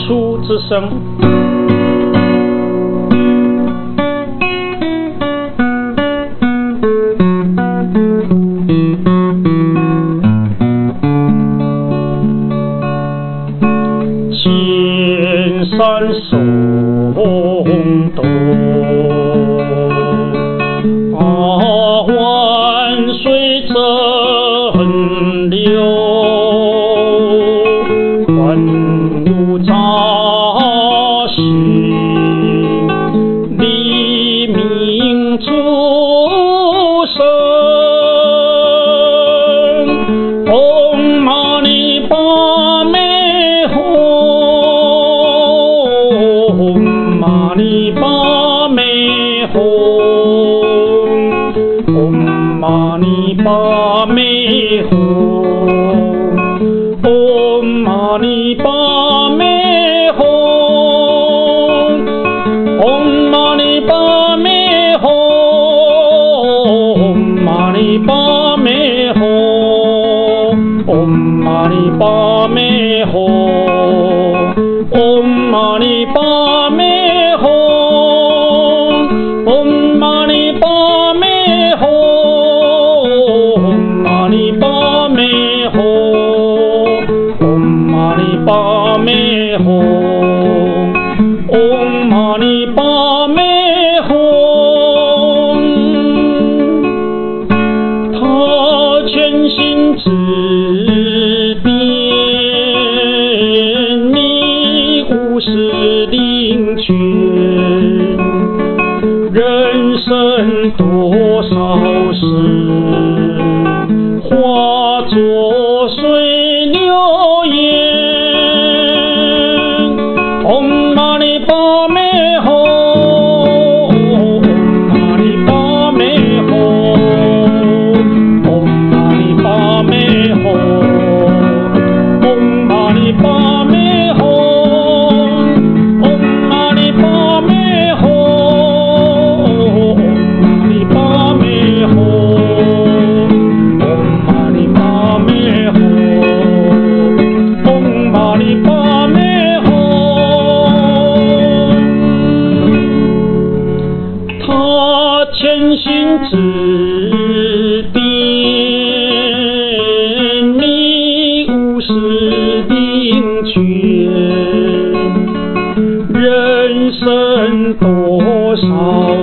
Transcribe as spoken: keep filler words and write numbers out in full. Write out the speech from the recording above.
出之声。千山松动，啊，万水争流，万物扎心，黎明出生。唵嘛呢叭咪吽，唵嘛呢叭咪吽，唵嘛呢叭咪吽，唵嘛呢叭咪吽，唵嘛呢叭咪吽，唵嘛呢叭咪吽，唵嘛呢叭咪吽，唵嘛呢叭咪吽，唵嘛呢叭咪吽，唵嘛呢叭咪吽，唵嘛呢叭咪吽，唵嘛呢叭咪吽。他全心指点，你无始灵觉，人生多少事，化作水流烟。唵嘛呢叭咪吽，唵嘛呢叭咪吽，唵嘛呢叭咪吽，唵嘛呢叭咪吽，唵嘛呢叭咪吽，唵嘛呢叭咪吽，唵嘛呢叭咪吽，唵嘛呢叭咪吽。他全心指点，你无始灵觉，人生多少